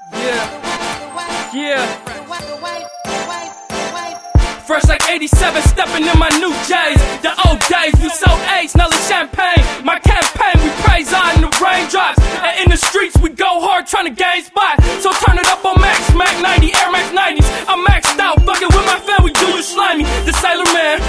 Yeah. Fresh like 87, stepping in my new J's. The old days, we sold A's, smelling champagne. My campaign, we praise on the raindrops. And in the streets, we go hard trying to gain spots. So turn it up on Max 90, Air Max 90s. I'm maxed out, fucking with my family, do you slimy? The Sailor Man,